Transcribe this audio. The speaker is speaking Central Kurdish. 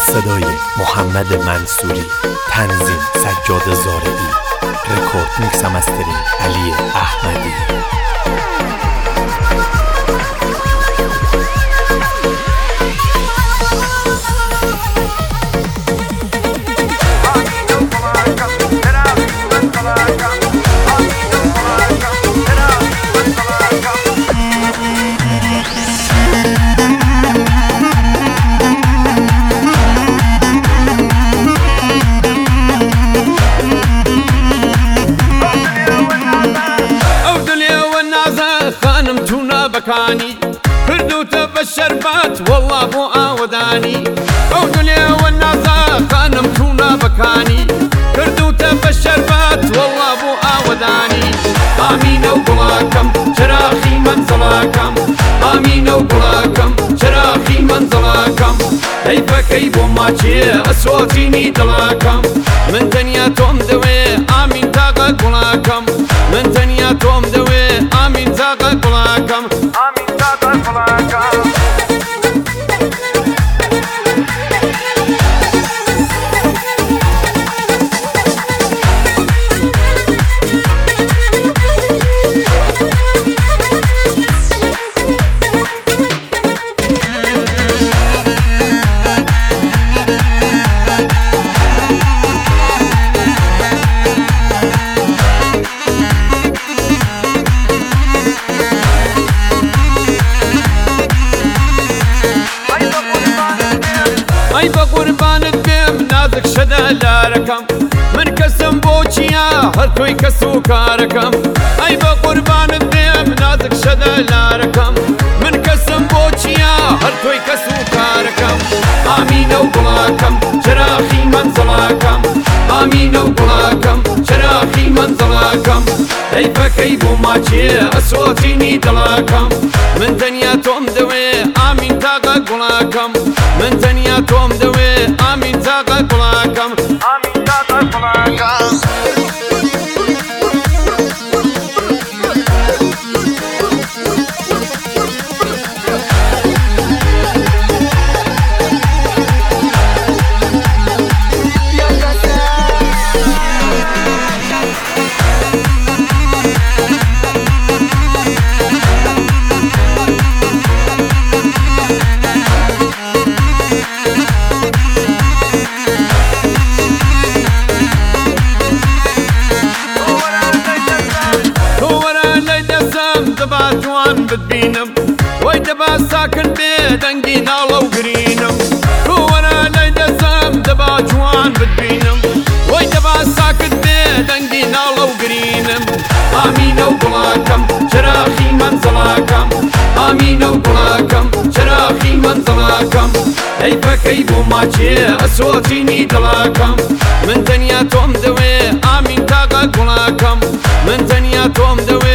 صدای محمد منصوری، تنظیم سجاد زارعی، رکورد میکس و مسترینگ علی احمدی. بكاني فردوت بالشربات والله بو آوداني أودلي والنازا خانمتونا بكاني فردوت بالشربات والله بو آوداني آمين وبلاكم شراخي منزلاكم آمين وبلاكم شراخي منزلاكم كيف ماشي أصواتيني دلاكم من دنياتهم دوي آمين تاقا قلاكم من دنياتهم دوي آمين تاقا قلاكم آمين تاقا قلاكم أي بقربانت بيم نازك شدا لاركم من كسم بوچيا هر توي كسو كاركم أي بقربانت بيم نازك شدا لاركم من كسم بوچيا هر توي كسو كاركم آمين وبلاكم شراخي منزلاكم آمين وبلاكم شراخي منزلاكم كيف ماشي أصواتيني دلاكم من دنياتهم دوي آمين تاقا قلاكم من دنياتهم دوي آمين تاقا قلاكم آمين تاقا قلاكم دبا جوان بتبينم وي دبا ساكن بيدنقي نالا وقرينم وانا ليدسم دبا جوان بتبينم وي دبا ساكن بيدنقي نالا وقرينم آمين وبلاكم شراخي منزلاكم آمين وبلاكم شراخي منزلاكم كيف ماشي أصواتيني دلاكم من دنياتهم دوي آمين تاقا قلاكم من دنياتهم دوي